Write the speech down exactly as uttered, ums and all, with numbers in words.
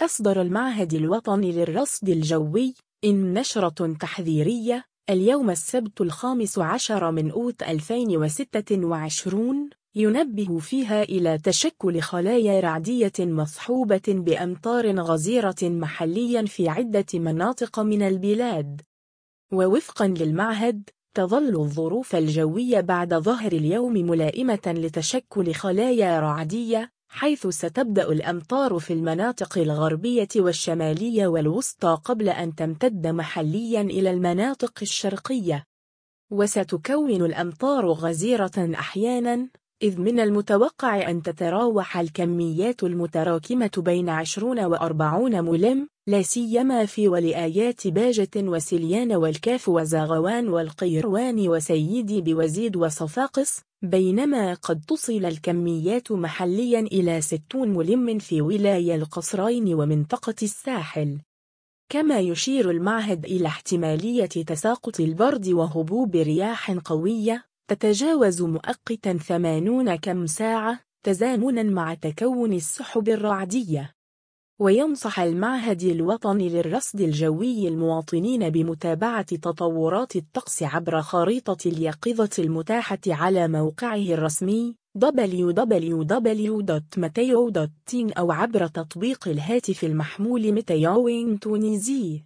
أصدر المعهد الوطني للرصد الجوي إن نشرة تحذيرية اليوم السبت الخامس عشر من أوت ألفين وستة وعشرين ينبه فيها إلى تشكل خلايا رعدية مصحوبة بأمطار غزيرة محليا في عدة مناطق من البلاد. ووفقا للمعهد تظل الظروف الجوية بعد ظهر اليوم ملائمة لتشكل خلايا رعدية، حيث ستبدأ الأمطار في المناطق الغربية والشمالية والوسطى قبل أن تمتد محليا إلى المناطق الشرقية. وستكون الأمطار غزيرة أحيانا، إذ من المتوقع أن تتراوح الكميات المتراكمة بين عشرين وأربعين ملم، لا سيما في ولايات باجة وسليان والكاف وزاغوان والقيروان وسيدي بوزيد وصفاقس، بينما قد تصل الكميات محليا إلى ستين ملم في ولاية القصرين ومنطقة الساحل. كما يشير المعهد إلى احتمالية تساقط البرد وهبوب رياح قوية تتجاوز مؤقتا ثمانين كم ساعة تزامنا مع تكون السحب الرعدية. وينصح المعهد الوطني للرصد الجوي المواطنين بمتابعة تطورات الطقس عبر خريطة اليقظة المتاحة على موقعه الرسمي دبليو دبليو دبليو دوت ميتيو دوت إن أو عبر تطبيق الهاتف المحمول ميتيو تونيزي.